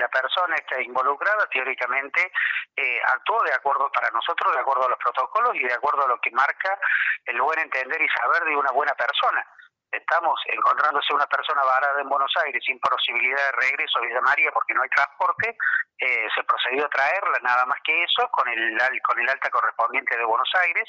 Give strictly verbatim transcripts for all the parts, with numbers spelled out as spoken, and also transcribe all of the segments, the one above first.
la persona está involucrada teóricamente eh, actuó de acuerdo para nosotros, de acuerdo a los protocolos y de acuerdo a lo que marca el buen entender y saber de una buena persona. Estamos encontrándose una persona varada en Buenos Aires sin posibilidad de regreso a Villa María porque no hay transporte, eh, se procedió a traerla, nada más que eso, con el, con el alta correspondiente de Buenos Aires,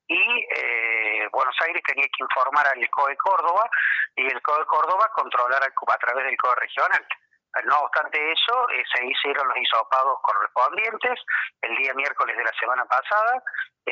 y eh, Buenos Aires tenía que informar al C O E Córdoba, y el C O E Córdoba controlar a través del C O E regional. No obstante eso, eh, se hicieron los hisopados correspondientes el día miércoles de la semana pasada,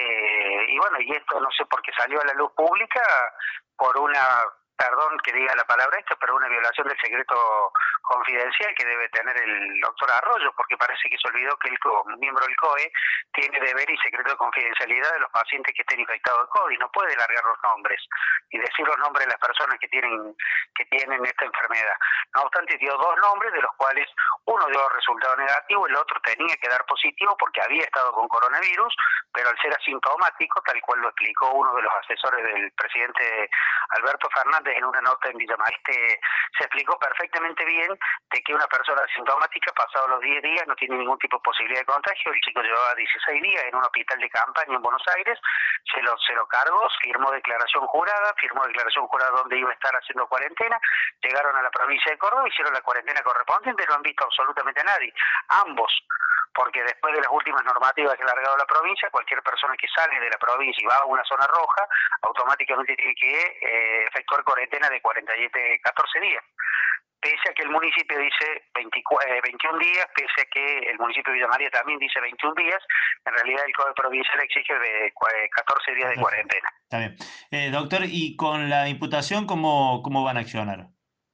eh, y bueno, y esto no sé por qué salió a la luz pública por una, perdón que diga la palabra esta, pero una violación del secreto confidencial que debe tener el doctor Arroyo, porque parece que se olvidó que el miembro del C O E tiene deber y secreto de confidencialidad de los pacientes que estén infectados de COVID, no puede largar los nombres y decir los nombres de las personas que tienen que tienen esta enfermedad. No obstante, dio dos nombres, de los cuales uno dio resultado negativo, el otro tenía que dar positivo porque había estado con coronavirus, pero al ser asintomático, tal cual lo explicó uno de los asesores del presidente Alberto Fernández en una nota en Villa María, este, se explicó perfectamente bien de que una persona asintomática, pasados los diez días, no tiene ningún tipo de posibilidad de contagio. El chico llevaba dieciséis días en un hospital de campaña en Buenos Aires, se lo, se lo cargó, firmó declaración jurada, firmó declaración jurada donde iba a estar haciendo cuarentena, llegaron a la provincia de Córdoba, hicieron la cuarentena correspondiente, no han visto absolutamente a nadie, ambos, porque después de las últimas normativas que ha largado la provincia, cualquier persona que sale de la provincia y va a una zona roja, automáticamente tiene que eh, efectuar cuarentena de cuarenta y siete, catorce días. Pese a que el municipio dice veinticuatro, eh, veintiún días, pese a que el municipio de Villa María también dice veintiún días, en realidad el Código Provincial exige de catorce días de cuarentena. Está bien. Eh, doctor, ¿y con la imputación cómo, cómo van a accionar?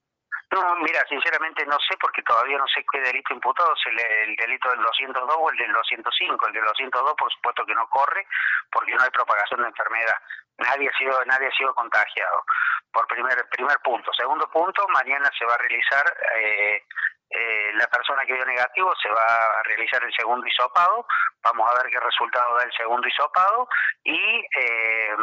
No, mira, sinceramente no sé porque todavía no sé qué delito imputado, si el, el delito del doscientos dos o el del doscientos cinco. El del doscientos dos por supuesto que no corre porque no hay propagación de enfermedad. Nadie ha sido nadie ha sido contagiado. Por primer primer punto. Segundo punto, mañana se va a realizar eh, eh, la persona que dio negativo se va a realizar el segundo hisopado. Vamos a ver qué resultado da el segundo hisopado y eh,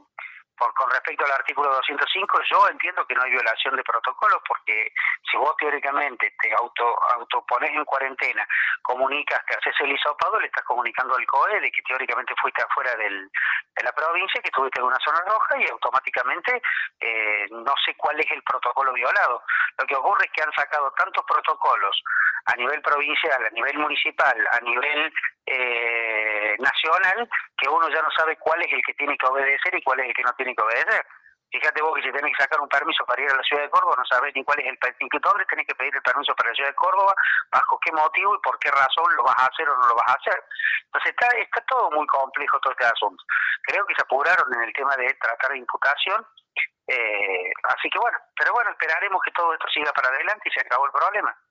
Por, con respecto al artículo doscientos cinco, yo entiendo que no hay violación de protocolos porque si vos teóricamente te auto autopones en cuarentena, comunicas que haces el hisopado, le estás comunicando al C O E de que teóricamente fuiste afuera del, de la provincia, que estuviste en una zona roja y automáticamente eh, no sé cuál es el protocolo violado. Lo que ocurre es que han sacado tantos protocolos a nivel provincial, a nivel municipal, a nivel eh, nacional, que uno ya no sabe cuál es el que tiene que obedecer y cuál es el que no tiene que obedecer. Fíjate vos que si tenés que sacar un permiso para ir a la ciudad de Córdoba, no sabés ni cuál es el permiso, dónde tenés que pedir el permiso para la ciudad de Córdoba, bajo qué motivo y por qué razón lo vas a hacer o no lo vas a hacer. Entonces está, está todo muy complejo todo este asunto. Creo que se apuraron en el tema de tratar de imputación, eh, así que bueno, pero bueno, esperaremos que todo esto siga para adelante y se acabó el problema.